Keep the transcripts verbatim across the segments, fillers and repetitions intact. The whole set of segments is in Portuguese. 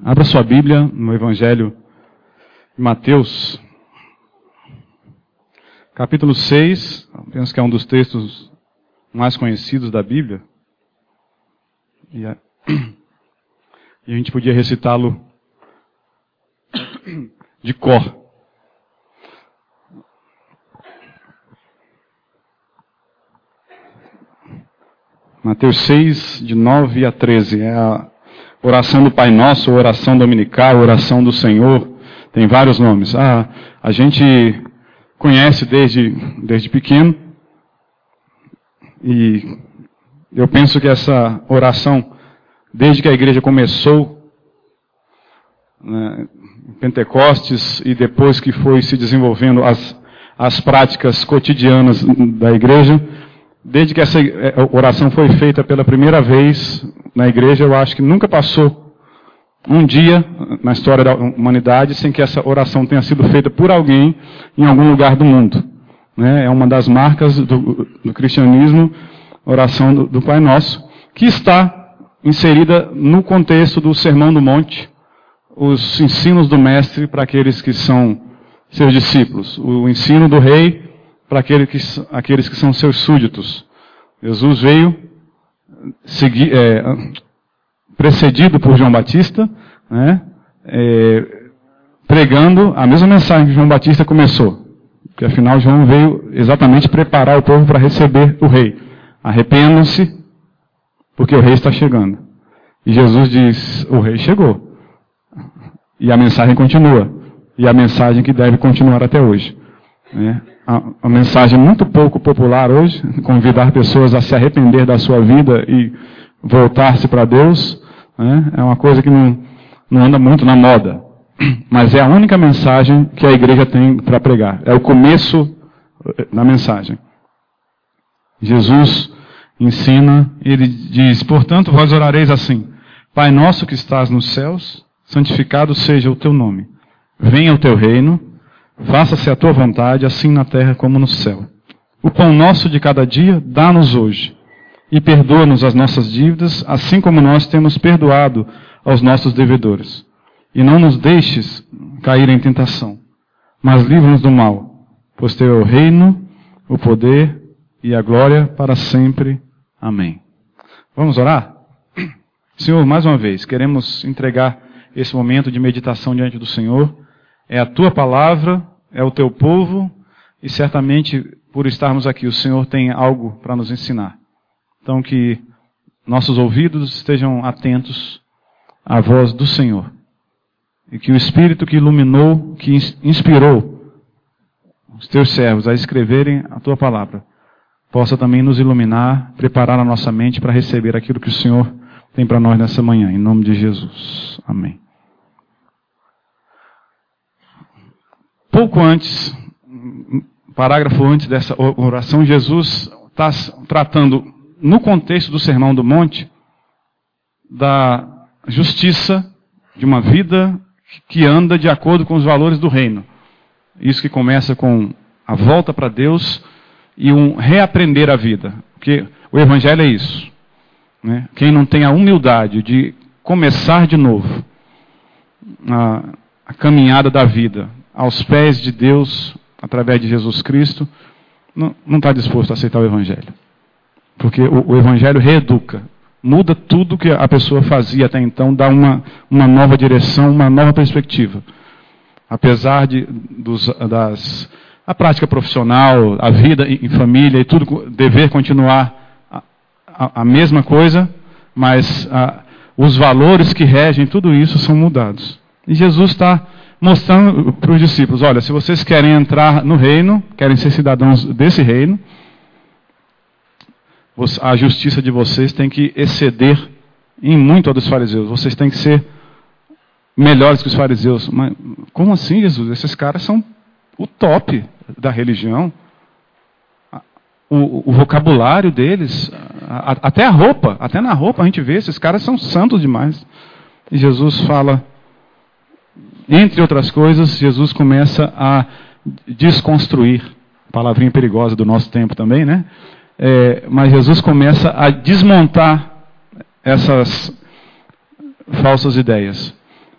Abra sua Bíblia no Evangelho de Mateus, capítulo seis, penso que é um dos textos mais conhecidos da Bíblia. E a, e a gente podia recitá-lo de cor. Mateus seis, de nove a treze, é a oração do Pai Nosso, oração dominical, oração do Senhor, tem vários nomes. Ah, a gente conhece desde, desde pequeno, e eu penso que essa oração, desde que a igreja começou, né, em Pentecostes, e depois que foi se desenvolvendo as, as práticas cotidianas da igreja, desde que essa oração foi feita pela primeira vez na igreja, eu acho que nunca passou um dia na história da humanidade sem que essa oração tenha sido feita por alguém em algum lugar do mundo. É uma das marcas do, do cristianismo, a oração do, do Pai Nosso, que está inserida no contexto do Sermão do Monte, os ensinos do Mestre para aqueles que são seus discípulos, o ensino do Rei para aqueles que, aqueles que são seus súditos. Jesus veio segui, é, precedido por João Batista, né, é, pregando a mesma mensagem que João Batista começou. Porque afinal João veio exatamente preparar o povo para receber o Rei. Arrependam-se, porque o Rei está chegando. E Jesus diz, o Rei chegou. E a mensagem continua. E a mensagem que deve continuar até hoje. Né? A mensagem muito pouco popular hoje, convidar pessoas a se arrepender da sua vida e voltar-se para Deus, né? É uma coisa que não, não anda muito na moda. Mas é a única mensagem que a igreja tem para pregar. É o começo da mensagem. Jesus ensina, ele diz, portanto, vós orareis assim, Pai nosso que estás nos céus, santificado seja o teu nome. Venha o teu reino, faça-se a tua vontade, assim na terra como no céu. O pão nosso de cada dia, dá-nos hoje. E perdoa-nos as nossas dívidas, assim como nós temos perdoado aos nossos devedores. E não nos deixes cair em tentação, mas livra-nos do mal. Pois teu é o reino, o poder e a glória para sempre. Amém. Vamos orar? Senhor, mais uma vez, queremos entregar esse momento de meditação diante do Senhor. É a tua palavra, é o teu povo, e certamente por estarmos aqui o Senhor tem algo para nos ensinar. Então que nossos ouvidos estejam atentos à voz do Senhor. E que o Espírito que iluminou, que inspirou os teus servos a escreverem a tua palavra, possa também nos iluminar, preparar a nossa mente para receber aquilo que o Senhor tem para nós nessa manhã. Em nome de Jesus. Amém. Pouco antes, parágrafo antes dessa oração, Jesus está tratando, no contexto do Sermão do Monte, da justiça de uma vida que anda de acordo com os valores do reino. Isso que começa com a volta para Deus e um reaprender a vida. Porque o Evangelho é isso. Né? Quem não tem a humildade de começar de novo a, a caminhada da vida aos pés de Deus, através de Jesus Cristo, não, não está disposto a aceitar o Evangelho. Porque o, o Evangelho reeduca, muda tudo que a pessoa fazia até então, dá uma, uma nova direção, uma nova perspectiva. Apesar de dos, das, a prática profissional, a vida em família e tudo dever continuar a, a, a mesma coisa, mas a, os valores que regem tudo isso são mudados. E Jesus está mostrando para os discípulos, olha, se vocês querem entrar no reino, querem ser cidadãos desse reino, a justiça de vocês tem que exceder em muito a dos fariseus. Vocês têm que ser melhores que os fariseus. Mas como assim, Jesus? Esses caras são o top da religião. O, o vocabulário deles, a, a, até a roupa, até na roupa a gente vê, esses caras são santos demais. E Jesus fala, entre outras coisas, Jesus começa a desconstruir, palavrinha perigosa do nosso tempo também, né? É, mas Jesus começa a desmontar essas falsas ideias.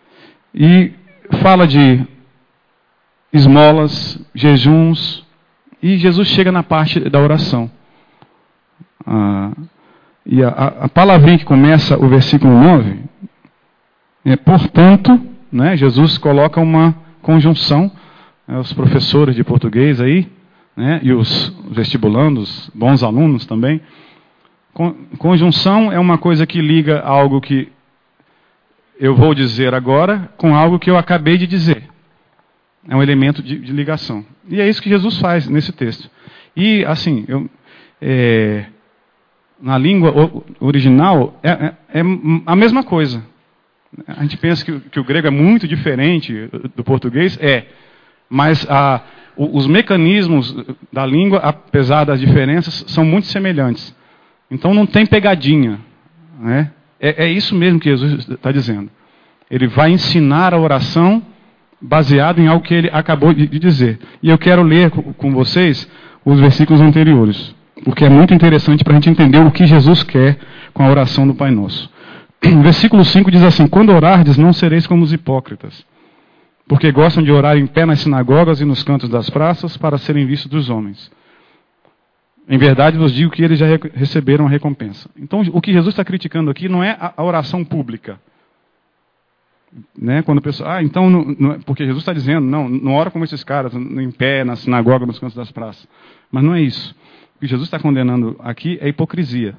e fala de esmolas, jejuns, e Jesus chega na parte da oração. Ah, e a, a palavrinha que começa o versículo nove é portanto, né, Jesus coloca uma conjunção, né, os professores de português aí, né, e os vestibulandos, bons alunos também. Con, conjunção é uma coisa que liga algo que eu vou dizer agora com algo que eu acabei de dizer. É um elemento de, de ligação. E é isso que Jesus faz nesse texto. E, assim, eu, é, na língua original, é, é, é a mesma coisa. A gente pensa que, que o grego é muito diferente do português, é. Mas a, os mecanismos da língua, apesar das diferenças, são muito semelhantes. Então não tem pegadinha. Né? É, é isso mesmo que Jesus está dizendo. Ele vai ensinar a oração baseado em algo que ele acabou de dizer. E eu quero ler com vocês os versículos anteriores, porque é muito interessante para a gente entender o que Jesus quer com a oração do Pai Nosso. Versículo cinco diz assim: quando orardes, não sereis como os hipócritas, porque gostam de orar em pé nas sinagogas e nos cantos das praças para serem vistos dos homens. Em verdade vos digo que eles já receberam a recompensa. Então, o que Jesus está criticando aqui não é a oração pública. Né? Quando a pessoa, ah, então, não, não, porque Jesus está dizendo, não, não ora como esses caras, em pé, na sinagoga, nos cantos das praças. Mas não é isso. O que Jesus está condenando aqui é hipocrisia.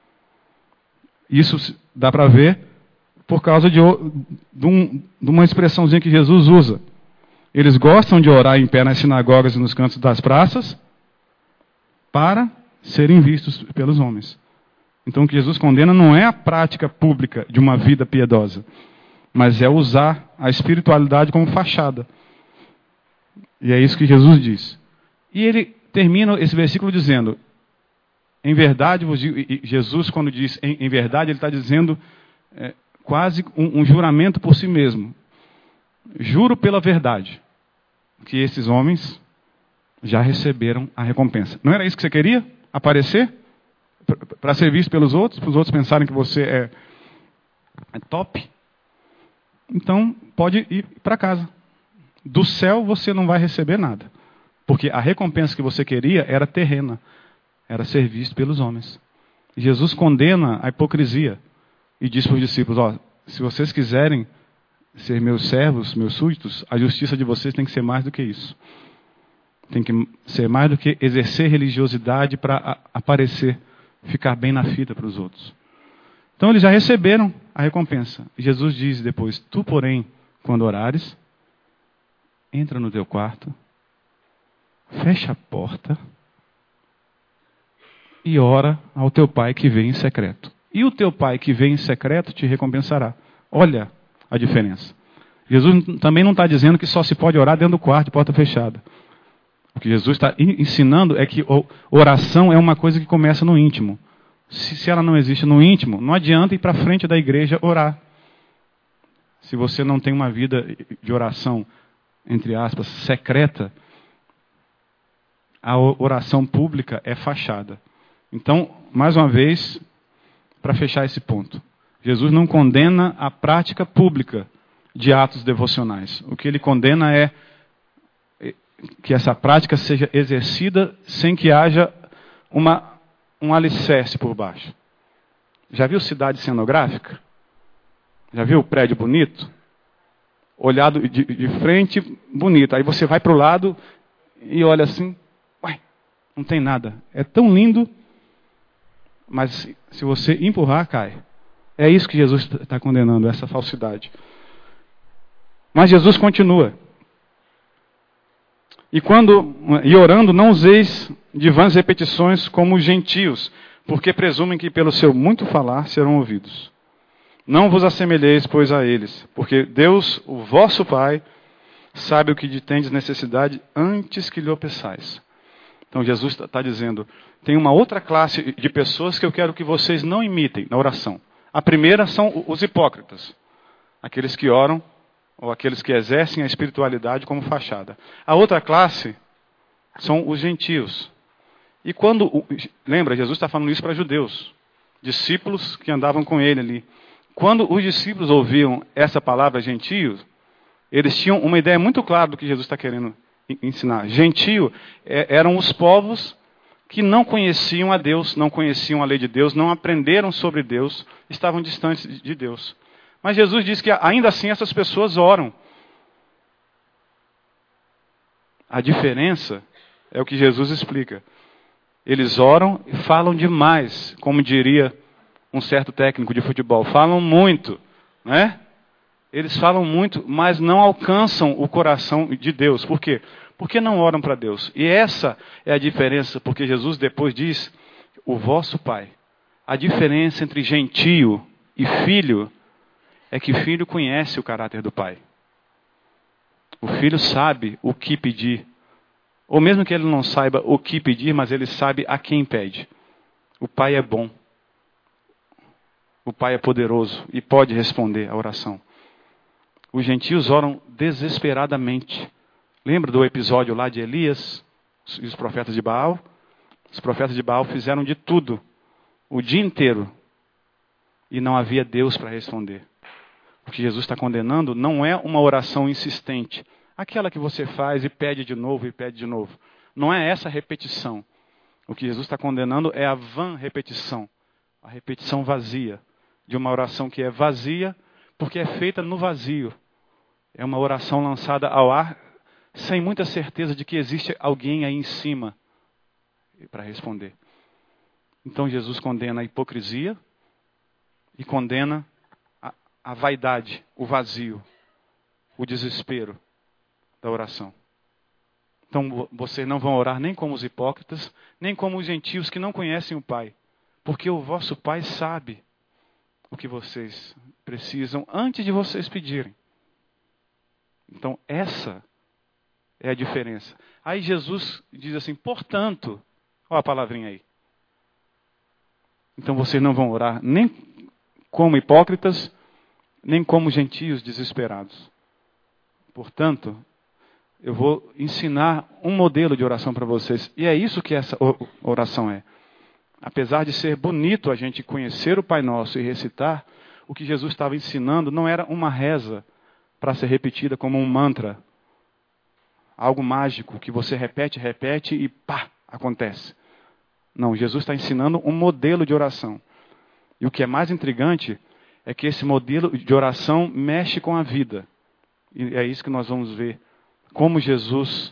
Isso dá para ver por causa de, de, um, de uma expressãozinha que Jesus usa. Eles gostam de orar em pé nas sinagogas e nos cantos das praças para serem vistos pelos homens. Então o que Jesus condena não é a prática pública de uma vida piedosa, mas é usar a espiritualidade como fachada. E é isso que Jesus diz. E ele termina esse versículo dizendo, em verdade, vos digo, e Jesus quando diz em, em verdade, ele está dizendo é, quase um, um juramento por si mesmo. Juro pela verdade que esses homens já receberam a recompensa. Não era isso que você queria? Aparecer? Para ser visto pelos outros? Para os outros pensarem que você é, é top? Então, pode ir para casa. Do céu você não vai receber nada. Porque a recompensa que você queria era terrena. Era ser visto pelos homens. E Jesus condena a hipocrisia. E diz para os discípulos, ó, se vocês quiserem ser meus servos, meus súditos, a justiça de vocês tem que ser mais do que isso. Tem que ser mais do que exercer religiosidade para aparecer, ficar bem na fita para os outros. Então eles já receberam a recompensa. E Jesus diz depois, tu, porém, quando orares, entra no teu quarto, fecha a porta e ora ao teu pai que vem em secreto. E o teu pai que vem em secreto te recompensará. Olha a diferença. Jesus também não está dizendo que só se pode orar dentro do quarto, de porta fechada. O que Jesus está ensinando é que oração é uma coisa que começa no íntimo. Se, se ela não existe no íntimo, não adianta ir para frente da igreja orar. Se você não tem uma vida de oração, entre aspas, secreta, a oração pública é fachada. Então, mais uma vez, para fechar esse ponto, Jesus não condena a prática pública de atos devocionais. O que ele condena é que essa prática seja exercida sem que haja uma, um alicerce por baixo. Já viu cidade cenográfica? Já viu o prédio bonito? Olhado de, de frente, bonito. Aí você vai para o lado e olha assim, uai, não tem nada. É tão lindo, mas se, se você empurrar, cai. É isso que Jesus está condenando, essa falsidade. Mas Jesus continua. E quando e orando, não useis de vãs repetições como os gentios, porque presumem que pelo seu muito falar serão ouvidos. Não vos assemelheis, pois, a eles, porque Deus, o vosso Pai, sabe o que de tendes necessidade antes que lhe o peçais. Então Jesus está dizendo, tem uma outra classe de pessoas que eu quero que vocês não imitem na oração. A primeira são os hipócritas, aqueles que oram, ou aqueles que exercem a espiritualidade como fachada. A outra classe são os gentios. E quando, lembra, Jesus está falando isso para judeus, discípulos que andavam com ele ali. Quando os discípulos ouviam essa palavra gentios, Eles tinham uma ideia muito clara do que Jesus está querendo ensinar. Gentio é, eram os povos que não conheciam a Deus, não conheciam a lei de Deus, não aprenderam sobre Deus, estavam distantes de Deus. Mas Jesus diz que ainda assim essas pessoas oram. A diferença é o que Jesus explica. Eles oram e falam demais, como diria um certo técnico de futebol. Falam muito, né? Eles falam muito, mas não alcançam o coração de Deus. Por quê? Porque não oram para Deus. E essa é a diferença, porque Jesus depois diz, o vosso Pai. A diferença entre gentio e filho é que filho conhece o caráter do Pai. O filho sabe o que pedir. Ou mesmo que ele não saiba o que pedir, mas ele sabe a quem pede. O Pai é bom. O Pai é poderoso e pode responder a oração. Os gentios oram desesperadamente. Lembra do episódio lá de Elias e os profetas de Baal? Os profetas de Baal fizeram de tudo, o dia inteiro, e não havia Deus para responder. O que Jesus está condenando não é uma oração insistente, aquela que você faz e pede de novo e pede de novo. Não é essa repetição. O que Jesus está condenando é a vã repetição, a repetição vazia, de uma oração que é vazia, porque é feita no vazio. É uma oração lançada ao ar, sem muita certeza de que existe alguém aí em cima para responder. Então Jesus condena a hipocrisia e condena a, a vaidade, o vazio, o desespero da oração. Então vocês não vão orar nem como os hipócritas, nem como os gentios que não conhecem o Pai, porque o vosso Pai sabe o que vocês precisam antes de vocês pedirem. Então essa é a diferença. Aí Jesus diz assim, portanto, olha a palavrinha aí. Então vocês não vão orar nem como hipócritas, nem como gentios desesperados. Portanto, eu vou ensinar um modelo de oração para vocês. E é isso que essa oração é. Apesar de ser bonito a gente conhecer o Pai Nosso e recitar, o que Jesus estava ensinando não era uma reza para ser repetida como um mantra. Algo mágico que você repete, repete e pá, acontece. Não, Jesus está ensinando um modelo de oração. E o que é mais intrigante é que esse modelo de oração mexe com a vida. E é isso que nós vamos ver. Como Jesus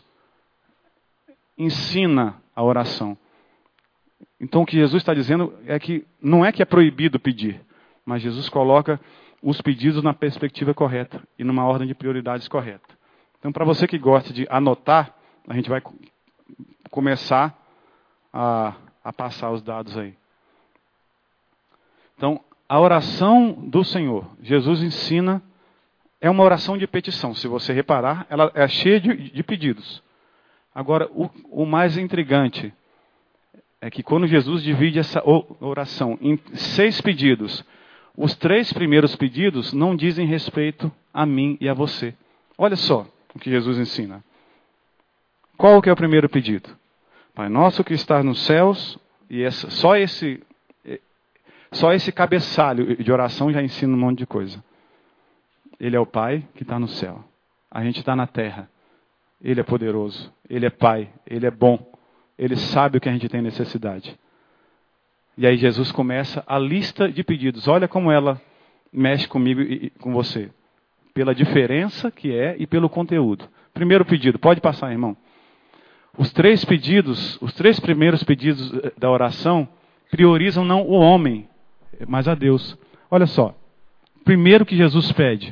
ensina a oração. Então o que Jesus está dizendo é que não é que é proibido pedir, mas Jesus coloca os pedidos na perspectiva correta e numa ordem de prioridades correta. Então para você que gosta de anotar, a gente vai começar a, a passar os dados aí. Então a oração do Senhor, Jesus ensina, é uma oração de petição. Se você reparar, ela é cheia de, de pedidos. Agora, o, o mais intrigante é que quando Jesus divide essa oração em seis pedidos, os três primeiros pedidos não dizem respeito a mim e a você. Olha só o que Jesus ensina. Qual que é o primeiro pedido? Pai nosso que está nos céus, e essa, só, esse, só esse cabeçalho de oração já ensina um monte de coisa. Ele é o Pai que está no céu. A gente está na terra. Ele é poderoso. Ele é Pai. Ele é bom. Ele sabe o que a gente tem necessidade. E aí Jesus começa a lista de pedidos. Olha como ela mexe comigo e com você. Pela diferença que é e pelo conteúdo. Primeiro pedido. Pode passar, irmão. Os três pedidos, os três primeiros pedidos da oração priorizam não o homem, mas a Deus. Olha só. Primeiro que Jesus pede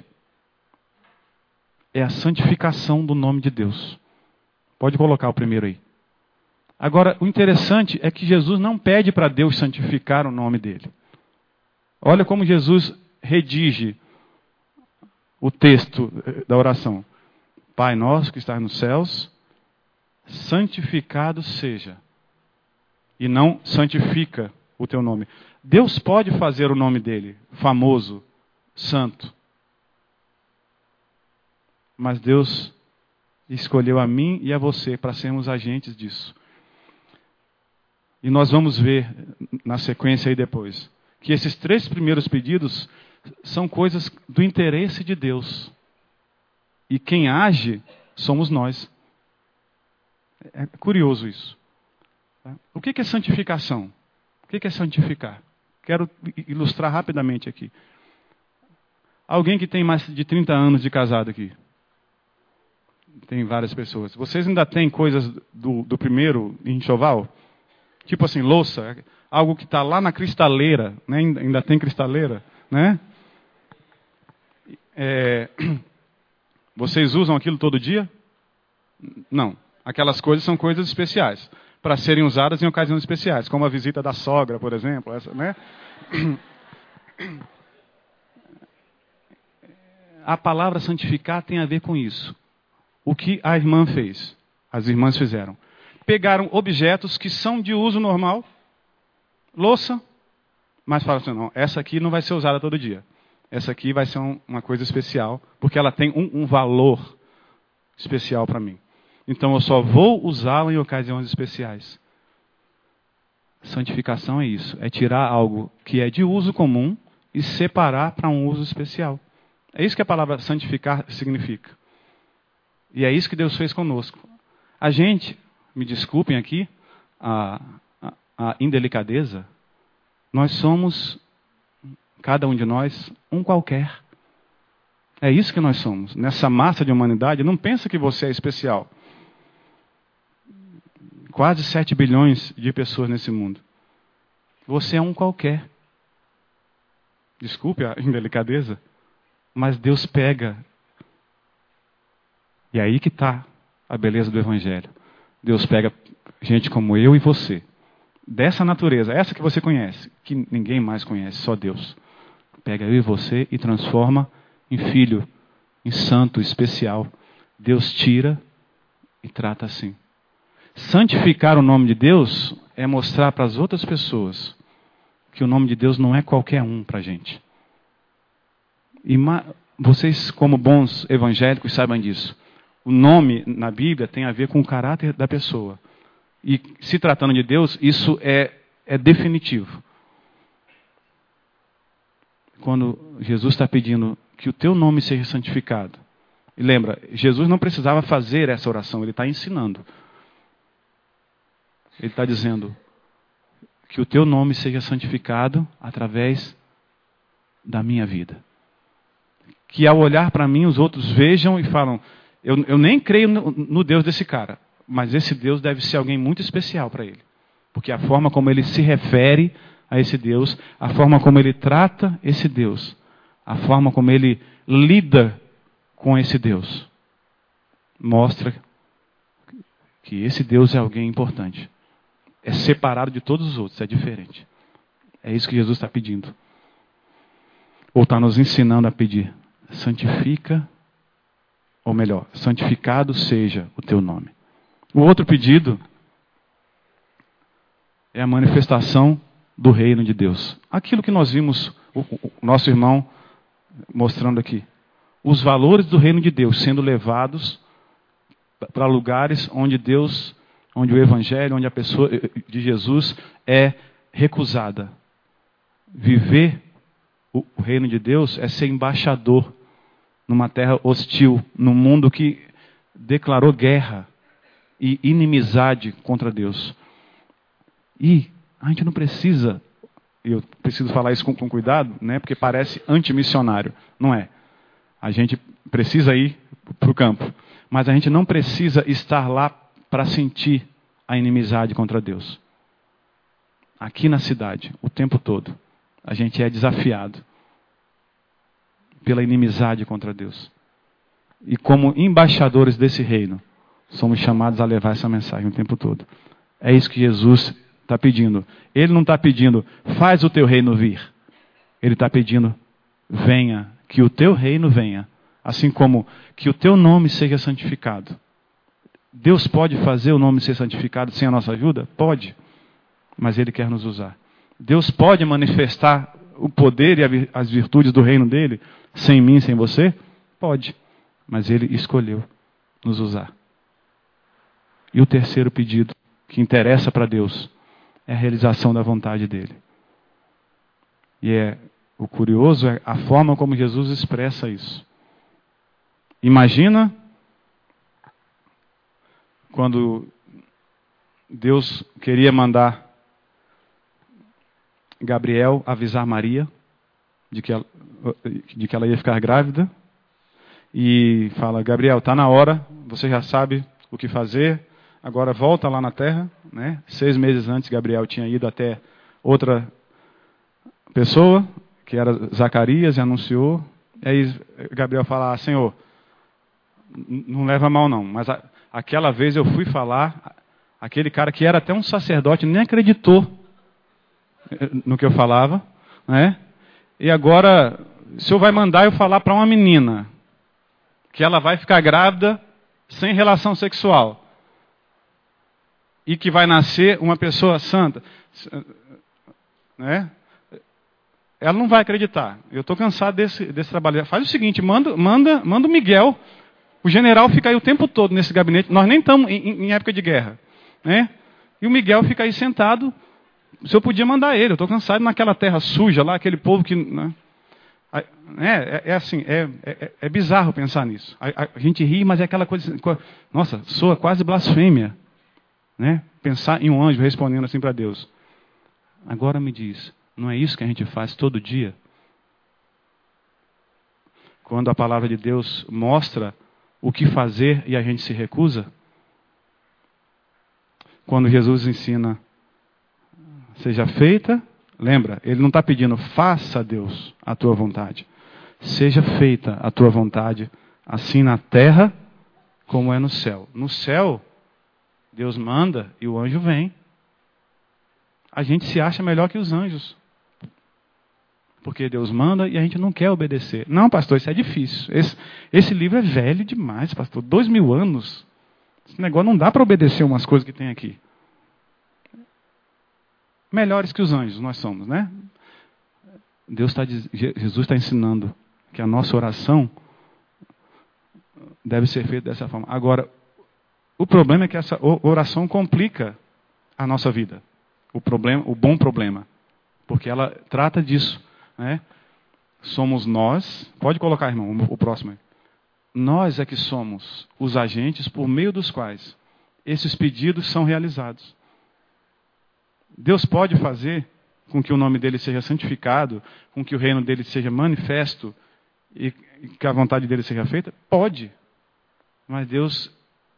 é a santificação do nome de Deus. Pode colocar o primeiro aí. Agora, o interessante é que Jesus não pede para Deus santificar o nome dele. Olha como Jesus redige o texto da oração. Pai nosso que estás nos céus, santificado seja. E não santifica o teu nome. Deus pode fazer o nome dele famoso, santo. Mas Deus escolheu a mim e a você para sermos agentes disso. E nós vamos ver na sequência aí depois, que esses três primeiros pedidos são coisas do interesse de Deus. E quem age somos nós. É curioso isso. O que é santificação? O que é santificar? Quero ilustrar rapidamente aqui. Alguém que tem mais de trinta anos de casado aqui? Tem várias pessoas. Vocês ainda têm coisas do, do primeiro enxoval? Tipo assim, louça, algo que está lá na cristaleira, né? Ainda tem cristaleira, né? É, vocês usam aquilo todo dia? Não. Aquelas coisas são coisas especiais, para serem usadas em ocasiões especiais, como a visita da sogra, por exemplo, essa, né? A palavra santificar tem a ver com isso. O que a irmã fez, as irmãs fizeram. Pegaram objetos que são de uso normal, louça, mas falaram assim, não, essa aqui não vai ser usada todo dia. Essa aqui vai ser um, uma coisa especial, porque ela tem um, um valor especial para mim. Então eu só vou usá-la em ocasiões especiais. Santificação é isso, é tirar algo que é de uso comum e separar para um uso especial. É isso que a palavra santificar significa. E é isso que Deus fez conosco. A gente, me desculpem aqui, a, a, a indelicadeza, nós somos, cada um de nós, um qualquer. É isso que nós somos. Nessa massa de humanidade, não pensa que você é especial. Quase sete bilhões de pessoas nesse mundo. Você é um qualquer. Desculpe a indelicadeza, mas Deus pega. E é aí que está a beleza do Evangelho. Deus pega gente como eu e você, dessa natureza, essa que você conhece, que ninguém mais conhece, só Deus. Pega eu e você e transforma em filho, em santo, especial. Deus tira e trata assim. Santificar o nome de Deus é mostrar para as outras pessoas que o nome de Deus não é qualquer um para a gente. E vocês, como bons evangélicos, saibam disso. O nome na Bíblia tem a ver com o caráter da pessoa. E se tratando de Deus, isso é, é definitivo. Quando Jesus está pedindo que o teu nome seja santificado. E lembra, Jesus não precisava fazer essa oração, ele está ensinando. Ele está dizendo que o teu nome seja santificado através da minha vida. Que ao olhar para mim, os outros vejam e falam, eu, eu nem creio no, no Deus desse cara, mas esse Deus deve ser alguém muito especial para ele. Porque a forma como ele se refere a esse Deus, a forma como ele trata esse Deus, a forma como ele lida com esse Deus, mostra que esse Deus é alguém importante. É separado de todos os outros, é diferente. É isso que Jesus está pedindo. Ou está nos ensinando a pedir. Santifica, ou melhor, santificado seja o teu nome. O outro pedido é a manifestação do reino de Deus. Aquilo que nós vimos o, o nosso irmão mostrando aqui. Os valores do reino de Deus sendo levados para lugares onde Deus, onde o evangelho, onde a pessoa de Jesus é recusada. Viver o, o reino de Deus é ser embaixador numa terra hostil, num mundo que declarou guerra e inimizade contra Deus. E a gente não precisa, eu preciso falar isso com, com cuidado, né, porque parece antimissionário. Não é. A gente precisa ir para o campo, mas a gente não precisa estar lá para sentir a inimizade contra Deus. Aqui na cidade, o tempo todo, a gente é desafiado pela inimizade contra Deus. E como embaixadores desse reino, somos chamados a levar essa mensagem o tempo todo. É isso que Jesus está pedindo. Ele não está pedindo, faz o teu reino vir. Ele está pedindo, venha, que o teu reino venha. Assim como que o teu nome seja santificado. Deus pode fazer o nome ser santificado sem a nossa ajuda? Pode. Mas Ele quer nos usar. Deus pode manifestar o poder e as virtudes do reino dele sem mim, sem você? Pode. Mas Ele escolheu nos usar. E o terceiro pedido, que interessa para Deus, é a realização da vontade dele. E é o curioso é a forma como Jesus expressa isso. Imagina quando Deus queria mandar Gabriel avisar Maria de que ela, de que ela ia ficar grávida. E fala, Gabriel, está na hora, você já sabe o que fazer, agora volta lá na terra. Né? Seis meses antes, Gabriel tinha ido até outra pessoa, que era Zacarias, e anunciou. E aí Gabriel fala, ah, Senhor, não leva mal não, mas a, aquela vez eu fui falar, aquele cara que era até um sacerdote nem acreditou no que eu falava, né? E agora, o Senhor vai mandar eu falar para uma menina que ela vai ficar grávida sem relação sexual e que vai nascer uma pessoa santa, né? Ela não vai acreditar. Eu estou cansado desse, desse trabalho. Faz o seguinte, manda, manda, manda o Miguel, o general fica aí o tempo todo nesse gabinete. Nós nem estamos em, em época de guerra, né? E o Miguel fica aí sentado. O senhor podia mandar ele. Eu estou cansado naquela terra suja lá, aquele povo que... Né? É, é, é assim, é, é, é bizarro pensar nisso. A, a gente ri, mas é aquela coisa... Nossa, soa quase blasfêmia. Né? Pensar em um anjo respondendo assim para Deus. Agora me diz, não é isso que a gente faz todo dia? Quando a palavra de Deus mostra o que fazer e a gente se recusa? Quando Jesus ensina, seja feita... Lembra, ele não está pedindo, faça, Deus, a tua vontade. Seja feita a tua vontade, assim na terra como é no céu. No céu, Deus manda e o anjo vem. A gente se acha melhor que os anjos. Porque Deus manda e a gente não quer obedecer. Não, pastor, isso é difícil. Esse, esse livro é velho demais, pastor. Dois mil anos. Esse negócio não dá para obedecer umas coisas que tem aqui. Melhores que os anjos nós somos, né? Deus tá, Jesus está ensinando que a nossa oração deve ser feita dessa forma. Agora, o problema é que essa oração complica a nossa vida. O problema, o bom problema. Porque ela trata disso, né? Somos nós, pode colocar, irmão, o próximo aí. Nós é que somos os agentes por meio dos quais esses pedidos são realizados. Deus pode fazer com que o nome dele seja santificado, com que o reino dele seja manifesto e que a vontade dele seja feita? Pode. Mas Deus,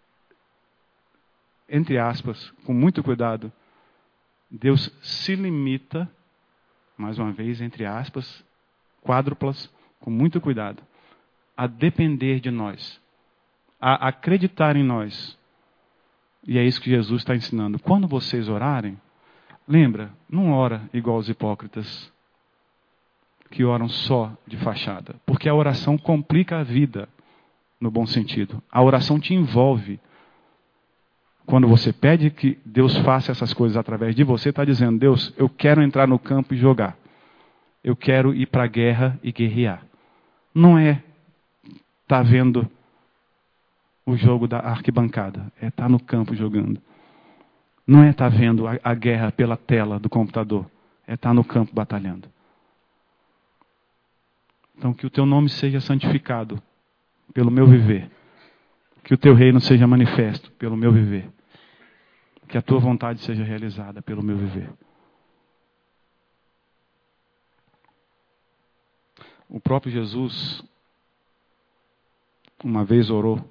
entre aspas, com muito cuidado, Deus se limita, mais uma vez, entre aspas, quádruplas, com muito cuidado, a depender de nós, a acreditar em nós. E é isso que Jesus está ensinando. Quando vocês orarem, lembra, não ora igual os hipócritas, que oram só de fachada. Porque a oração complica a vida, no bom sentido. A oração te envolve. Quando você pede que Deus faça essas coisas através de você, está dizendo, Deus, eu quero entrar no campo e jogar. Eu quero ir para a guerra e guerrear. Não é estar tá vendo o jogo da arquibancada. É estar tá no campo jogando. Não é estar vendo a, a guerra pela tela do computador. É estar no campo batalhando. Então, que o teu nome seja santificado pelo meu viver. Que o teu reino seja manifesto pelo meu viver. Que a tua vontade seja realizada pelo meu viver. O próprio Jesus, uma vez orou,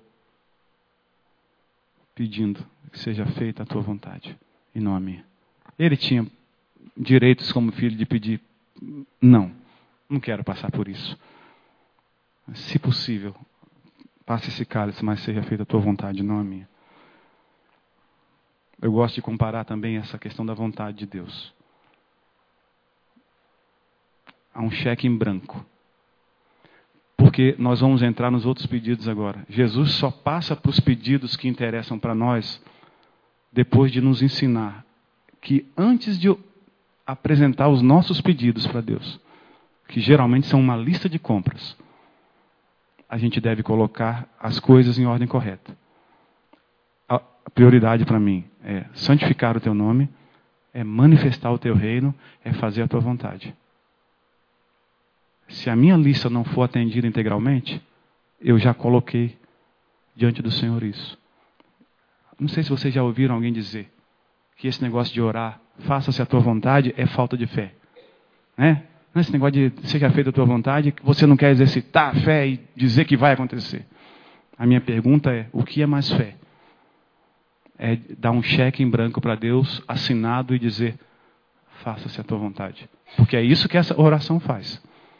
pedindo que seja feita a tua vontade e não a minha. Ele tinha direitos como filho de pedir, não, não quero passar por isso. Se possível, passe esse cálice, mas seja feita a tua vontade, não a minha. Eu gosto de comparar também essa questão da vontade de Deus a um cheque em branco. Porque nós vamos entrar nos outros pedidos agora. Jesus só passa para os pedidos que interessam para nós depois de nos ensinar que antes de apresentar os nossos pedidos para Deus, que geralmente são uma lista de compras, a gente deve colocar as coisas em ordem correta. A prioridade para mim é santificar o teu nome, é manifestar o teu reino, é fazer a tua vontade. Se a minha lista não for atendida integralmente, eu já coloquei diante do Senhor isso. Não sei se vocês já ouviram alguém dizer que esse negócio de orar, faça-se a tua vontade, é falta de fé. Né? Esse negócio de seja feita a tua vontade, que você não quer exercitar a fé e dizer que vai acontecer. A minha pergunta é, o que é mais fé? É dar um cheque em branco para Deus, assinado, e dizer, faça-se a tua vontade. Porque é isso que essa oração faz.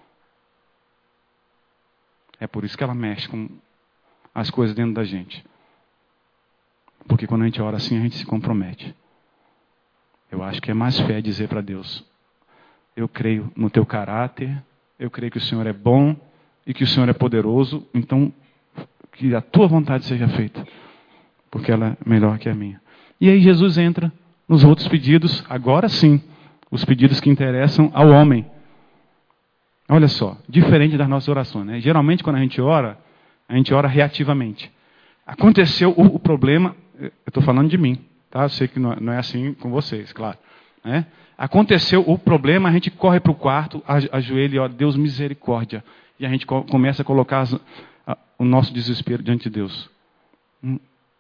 É por isso que ela mexe com as coisas dentro da gente. Porque quando a gente ora assim, a gente se compromete. Eu acho que é mais fé dizer para Deus, eu creio no teu caráter, eu creio que o Senhor é bom e que o Senhor é poderoso, então que a tua vontade seja feita, porque ela é melhor que a minha. E aí Jesus entra nos outros pedidos, agora sim, os pedidos que interessam ao homem. Olha só, diferente das nossas orações, né? Geralmente quando a gente ora, a gente ora reativamente. Aconteceu o, o problema, eu estou falando de mim, tá? Eu sei que não, não é assim com vocês, claro. Né? Aconteceu o problema, a gente corre para o quarto, ajoelha e ora, Deus misericórdia. E a gente co- começa a colocar as, a, o nosso desespero diante de Deus. Hum.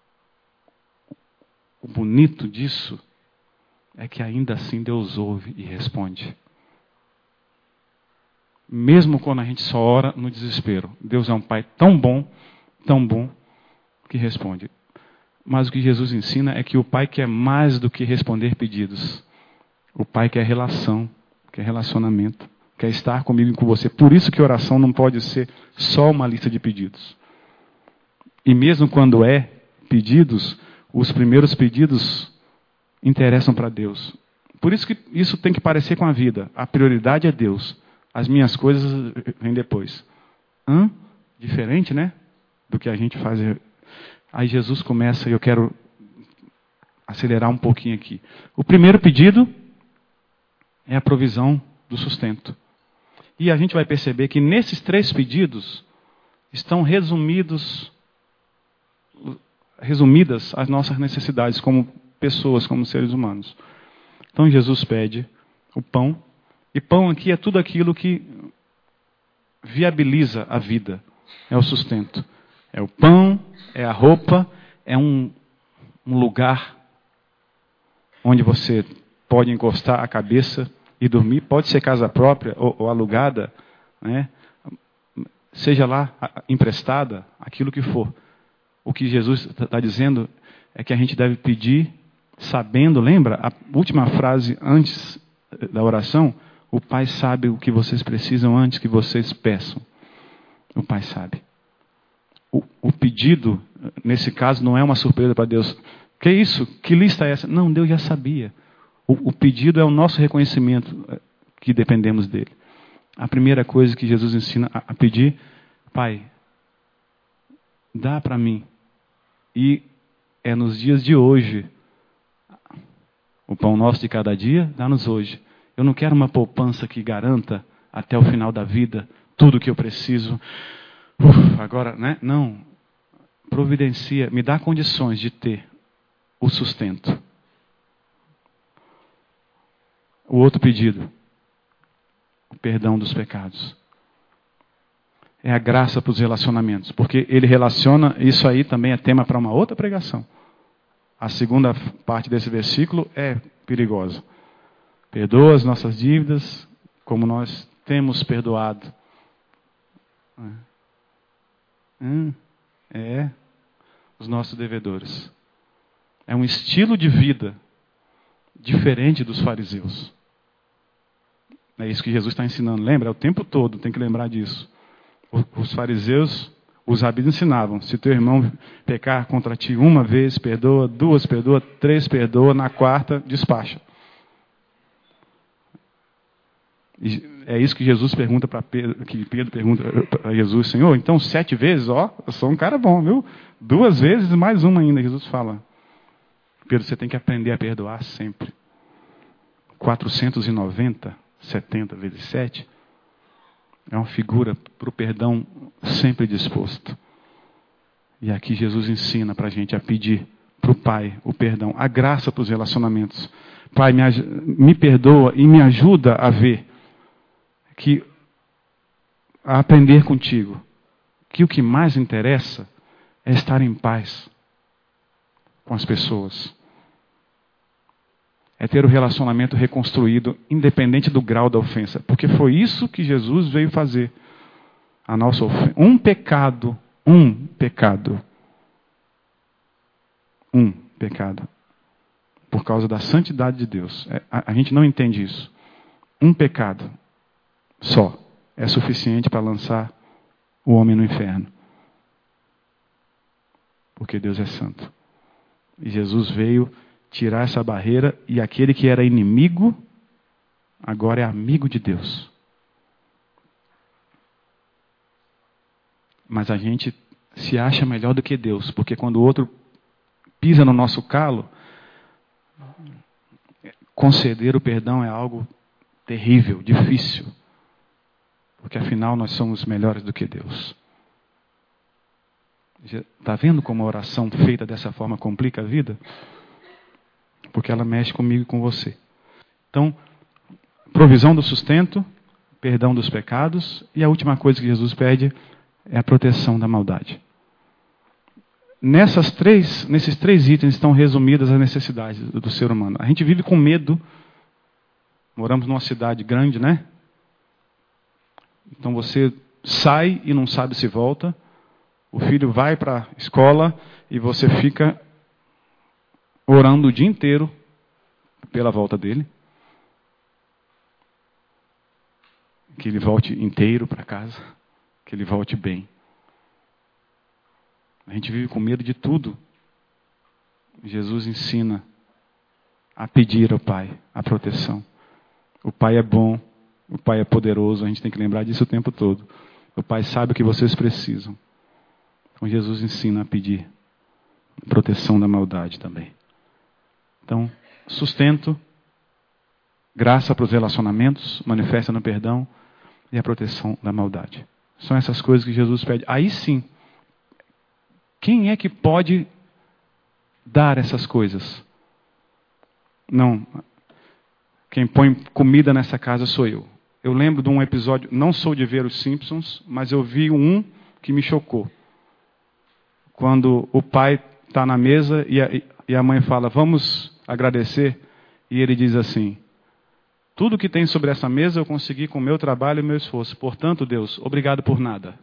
O bonito disso é que ainda assim Deus ouve e responde. Mesmo quando a gente só ora no desespero. Deus é um Pai tão bom, tão bom, que responde. Mas o que Jesus ensina é que o Pai quer mais do que responder pedidos. O Pai quer relação, quer relacionamento, quer estar comigo e com você. Por isso que oração não pode ser só uma lista de pedidos. E mesmo quando é pedidos, os primeiros pedidos interessam para Deus. Por isso que isso tem que parecer com a vida. A prioridade é Deus. As minhas coisas vêm depois. Hã? Diferente, né? Do que a gente faz. Aí Jesus começa, e eu quero acelerar um pouquinho aqui. O primeiro pedido é a provisão do sustento. E a gente vai perceber que nesses três pedidos estão resumidos, resumidas as nossas necessidades como pessoas, como seres humanos. Então Jesus pede o pão. E pão aqui é tudo aquilo que viabiliza a vida. É o sustento. É o pão, é a roupa, é um, um lugar onde você pode encostar a cabeça e dormir. Pode ser casa própria ou, ou alugada, né? Seja lá emprestada, aquilo que for. O que Jesus está dizendo é que a gente deve pedir sabendo, lembra? A última frase antes da oração, o Pai sabe o que vocês precisam antes que vocês peçam. O Pai sabe. O, o pedido, nesse caso, não é uma surpresa para Deus. Que isso? Que lista é essa? Não, Deus já sabia. O, o pedido é o nosso reconhecimento que dependemos dele. A primeira coisa que Jesus ensina a, a pedir, Pai, dá para mim. E é nos dias de hoje. O pão nosso de cada dia, dá-nos hoje. Eu não quero uma poupança que garanta até o final da vida tudo o que eu preciso. Uf, agora, né? Não. Providencia, me dá condições de ter o sustento. O outro pedido, o perdão dos pecados. É a graça para os relacionamentos, porque ele relaciona, isso aí também é tema para uma outra pregação. A segunda parte desse versículo é perigosa. Perdoa as nossas dívidas, como nós temos perdoado. É, os nossos devedores. É um estilo de vida diferente dos fariseus. É isso que Jesus está ensinando. Lembra? É o tempo todo, tem que lembrar disso. Os fariseus, os rabinos ensinavam, se teu irmão pecar contra ti uma vez, perdoa, duas perdoa, três perdoa, na quarta, despacha. E é isso que Jesus pergunta para Pedro, que Pedro pergunta para Jesus, Senhor, então sete vezes, ó, eu sou um cara bom, viu? Duas vezes, mais uma ainda, Jesus fala. Pedro, você tem que aprender a perdoar sempre. quatrocentos e noventa, setenta vezes sete, é uma figura para o perdão sempre disposto. E aqui Jesus ensina para a gente a pedir para o Pai o perdão, a graça para os relacionamentos. Pai, me, me perdoa e me ajuda a ver que a aprender contigo que o que mais interessa é estar em paz com as pessoas. É ter o relacionamento reconstruído, independente do grau da ofensa. Porque foi isso que Jesus veio fazer. A nossa ofensa. Um pecado, um pecado. Um pecado. Por causa da santidade de Deus. É, a, a gente não entende isso. Um pecado só é suficiente para lançar o homem no inferno. Porque Deus é santo. E Jesus veio tirar essa barreira, e aquele que era inimigo, agora é amigo de Deus. Mas a gente se acha melhor do que Deus, porque quando o outro pisa no nosso calo, conceder o perdão é algo terrível, difícil. Porque afinal nós somos melhores do que Deus. Está vendo como a oração feita dessa forma complica a vida? Porque ela mexe comigo e com você. Então, provisão do sustento, perdão dos pecados, e a última coisa que Jesus pede é a proteção da maldade. Nessas três, nesses três itens estão resumidas as necessidades do, do ser humano. A gente vive com medo. Moramos numa cidade grande, né? Então você sai e não sabe se volta. O filho vai para a escola e você fica orando o dia inteiro pela volta dele. Que ele volte inteiro para casa. Que ele volte bem. A gente vive com medo de tudo. Jesus ensina a pedir ao Pai a proteção. O Pai é bom, o Pai é poderoso, a gente tem que lembrar disso o tempo todo. O Pai sabe o que vocês precisam. Então Jesus ensina a pedir proteção da maldade também. Então, sustento, graça para os relacionamentos, manifesta no perdão e a proteção da maldade. São essas coisas que Jesus pede. Aí sim, quem é que pode dar essas coisas? Não. Quem põe comida nessa casa sou eu. Eu lembro de um episódio, não sou de ver os Simpsons, mas eu vi um que me chocou. Quando o pai está na mesa e a, e a mãe fala, vamos agradecer, e ele diz assim, tudo que tem sobre essa mesa eu consegui com o meu trabalho e meu esforço. Portanto, Deus, obrigado por nada.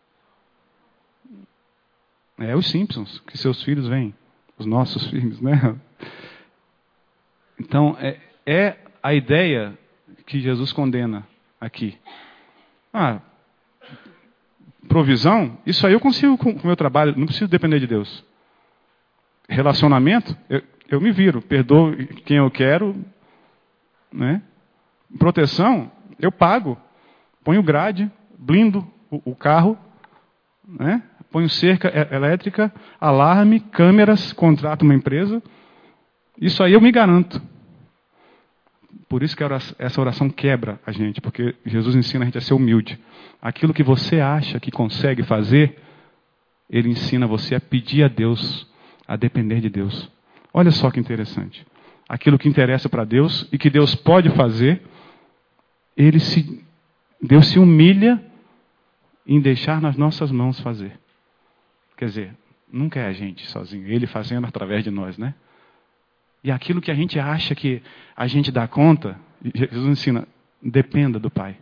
É os Simpsons, que seus filhos vêm. Os nossos filhos, né? Então, é, é a ideia que Jesus condena aqui. Ah, provisão, isso aí eu consigo com o meu trabalho, não preciso depender de Deus. Relacionamento, eu, eu me viro, perdoo quem eu quero, né? Proteção, eu pago. Ponho grade, blindo o, o carro, né? Ponho cerca elétrica, alarme, câmeras, contrato uma empresa. Isso aí eu me garanto. Por isso que essa oração quebra a gente, porque Jesus ensina a gente a ser humilde. Aquilo que você acha que consegue fazer, Ele ensina você a pedir a Deus, a depender de Deus. Olha só que interessante. Aquilo que interessa para Deus e que Deus pode fazer, ele se, Deus se humilha em deixar nas nossas mãos fazer. Quer dizer, nunca é a gente sozinho, Ele fazendo através de nós, né? E aquilo que a gente acha que a gente dá conta, Jesus ensina, dependa do Pai.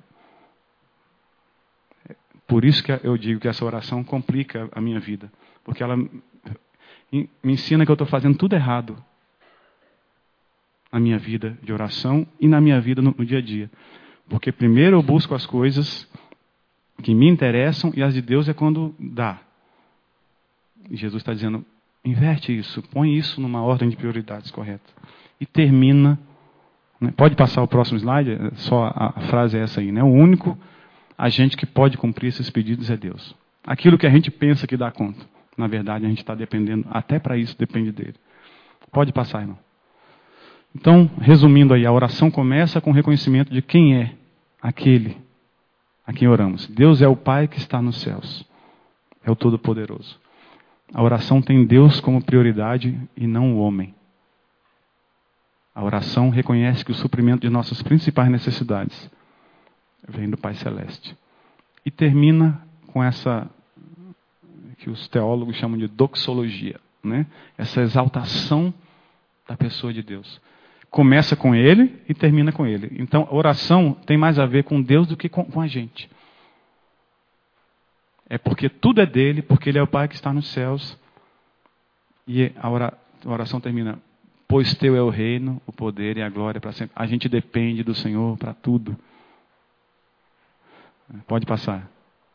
Por isso que eu digo que essa oração complica a minha vida. Porque ela me ensina que eu estou fazendo tudo errado na minha vida de oração e na minha vida no, no dia a dia. Porque primeiro eu busco as coisas que me interessam e as de Deus é quando dá. E Jesus está dizendo, inverte isso, põe isso numa ordem de prioridades correta. E termina, né? Pode passar o próximo slide, só a, a frase é essa aí, né? O único agente que pode cumprir esses pedidos é Deus. Aquilo que a gente pensa que dá conta, na verdade a gente está dependendo, até para isso depende dele. Pode passar, irmão. Então, resumindo aí, a oração começa com o reconhecimento de quem é aquele a quem oramos. Deus é o Pai que está nos céus. É o Todo-Poderoso. A oração tem Deus como prioridade e não o homem. A oração reconhece que o suprimento de nossas principais necessidades vem do Pai Celeste. E termina com essa que os teólogos chamam de doxologia, né? Essa exaltação da pessoa de Deus. Começa com Ele e termina com Ele. Então, a oração tem mais a ver com Deus do que com, com a gente. É porque tudo é dele, porque Ele é o Pai que está nos céus. E a oração termina: pois teu é o reino, o poder e a glória para sempre. A gente depende do Senhor para tudo. Pode passar.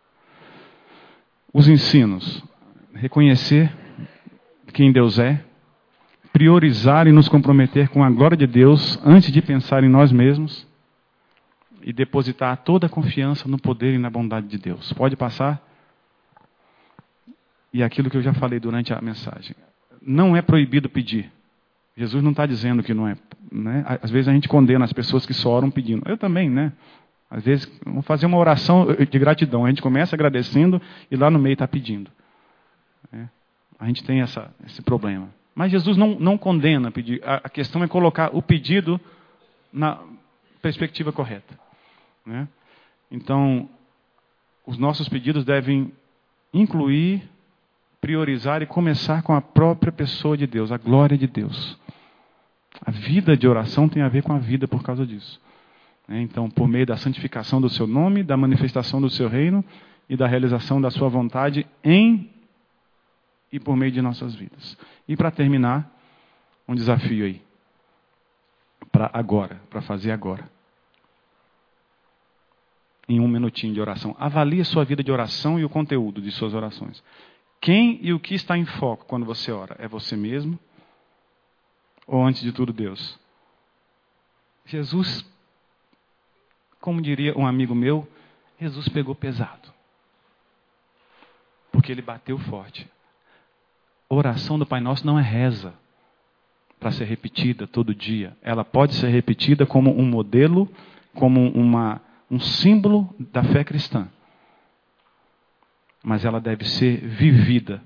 Os ensinos: reconhecer quem Deus é, priorizar e nos comprometer com a glória de Deus antes de pensar em nós mesmos e depositar toda a confiança no poder e na bondade de Deus. Pode passar? E aquilo que eu já falei durante a mensagem: não é proibido pedir. Jesus não está dizendo que não é, né? Às vezes a gente condena as pessoas que só oram pedindo. Eu também, né? Às vezes, vamos fazer uma oração de gratidão. A gente começa agradecendo e lá no meio está pedindo. É. A gente tem essa, esse problema. Mas Jesus não, não condena pedir. A, a questão é colocar o pedido na perspectiva correta. Né? Então, os nossos pedidos devem incluir, priorizar e começar com a própria pessoa de Deus, a glória de Deus. A vida de oração tem a ver com a vida por causa disso. Então, por meio da santificação do seu nome, da manifestação do seu reino e da realização da sua vontade em e por meio de nossas vidas. E para terminar, um desafio aí. Para agora, para fazer agora. Em um minutinho de oração. Avalie a sua vida de oração e o conteúdo de suas orações. Quem e o que está em foco quando você ora? É você mesmo? Ou antes de tudo Deus? Jesus, como diria um amigo meu, Jesus pegou pesado. Porque ele bateu forte. A oração do Pai Nosso não é reza para ser repetida todo dia. Ela pode ser repetida como um modelo, como uma, um símbolo da fé cristã. Mas ela deve ser vivida.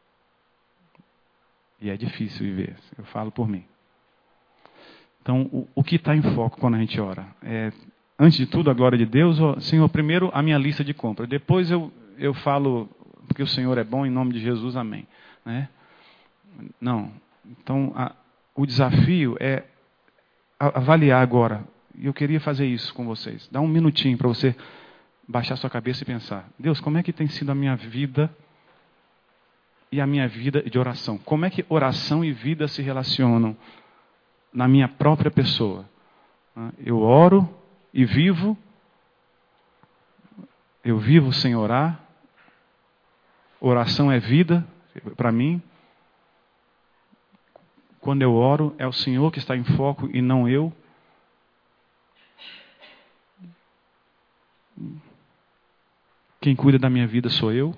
E é difícil viver, eu falo por mim. Então, o, o que está em foco quando a gente ora? É, antes de tudo, a glória de Deus. Ó, Senhor, primeiro a minha lista de compras. Depois eu, eu falo, porque o Senhor é bom, em nome de Jesus, amém. Né? Não. Então, a, o desafio é avaliar agora. E eu queria fazer isso com vocês. Dá um minutinho para você baixar sua cabeça e pensar: Deus, como é que tem sido a minha vida e a minha vida de oração? Como é que oração e vida se relacionam na minha própria pessoa? Eu oro e vivo. Eu vivo sem orar. Oração é vida para mim. Quando eu oro, é o Senhor que está em foco e não eu. Quem cuida da minha vida sou eu.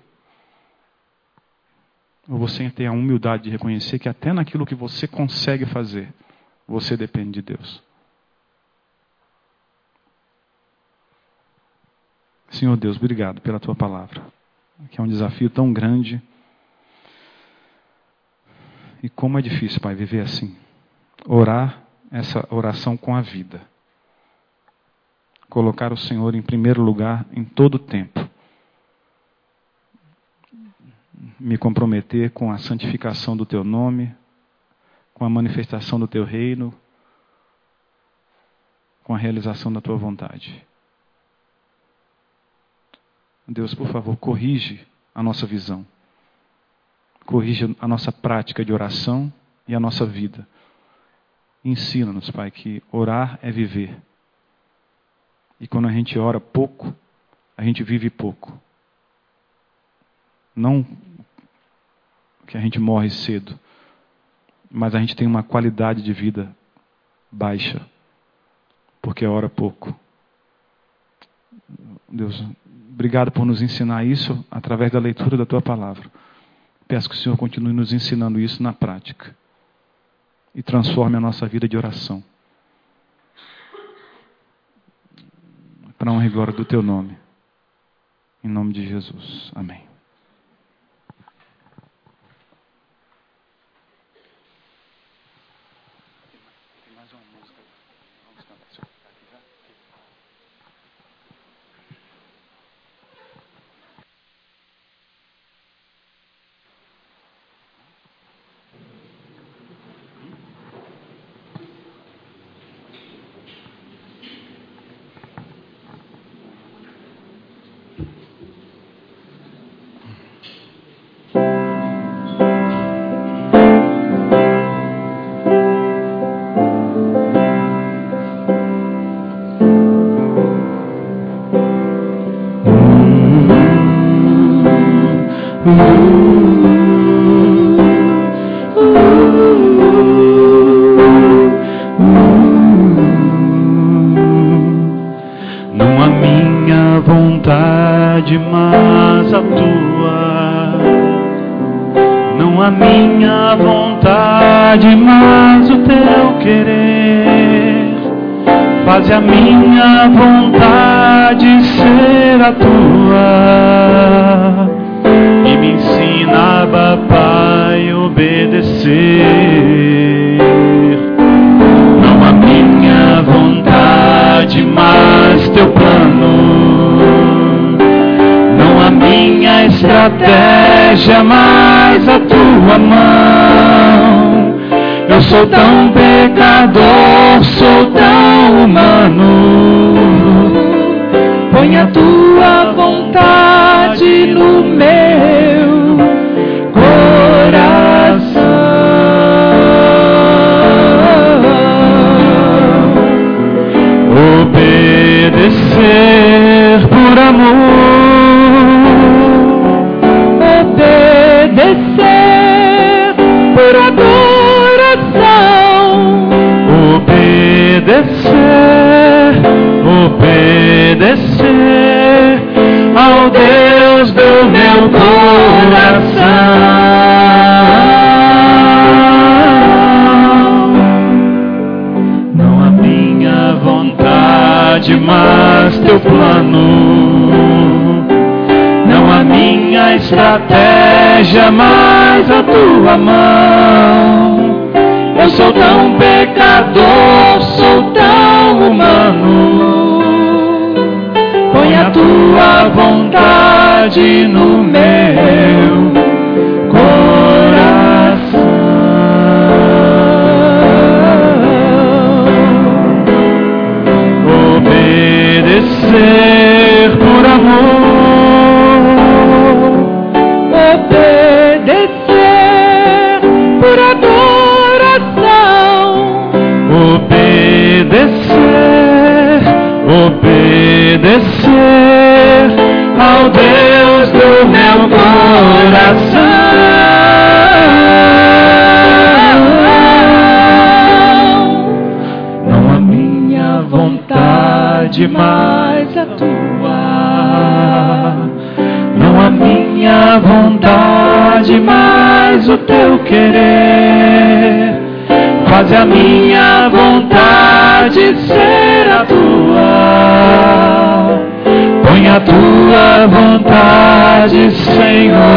Ou você tem a humildade de reconhecer que até naquilo que você consegue fazer, você depende de Deus. Senhor Deus, obrigado pela Tua palavra, que é um desafio tão grande. E como é difícil, Pai, viver assim. Orar essa oração com a vida. Colocar o Senhor em primeiro lugar em todo o tempo. Me comprometer com a santificação do Teu nome, com a manifestação do Teu reino, com a realização da Tua vontade. Deus, por favor, corrige a nossa visão. Corrige a nossa prática de oração e a nossa vida. Ensina-nos, Pai, que orar é viver. E quando a gente ora pouco, a gente vive pouco. Não que a gente morre cedo, mas a gente tem uma qualidade de vida baixa, porque ora pouco. Deus, obrigado por nos ensinar isso através da leitura da Tua palavra. Peço que o Senhor continue nos ensinando isso na prática e transforme a nossa vida de oração. Para a honra e glória do Teu nome. Em nome de Jesus. Amém. Não a minha vontade, mas a tua. Não a minha vontade, mas o teu querer. Faze a minha vontade ser a tua. E me ensina, Pai, a obedecer. Não a minha vontade, mas teu plano. Não a minha estratégia, mas a tua mão. Eu sou tão pecador, sou tão humano. Põe a tua vontade no meu coração. Obedecer por amor. Obedecer por adoração. Obedecer, obedecer ao Deus do meu coração. Não a minha vontade, mas teu plano. Não a minha estratégia, mas a tua mão. Eu sou tão pecador, sou tão humano. Põe a tua vontade no meu coração. Obedecer por amor. Obedecer por adoração. Obedecer, obedecer ao Deus do meu coração. Não a minha vontade, mas a tua. Não a minha vontade, mas o teu querer. Faze a minha vontade ser a tua. Põe a tua vontade, Senhor,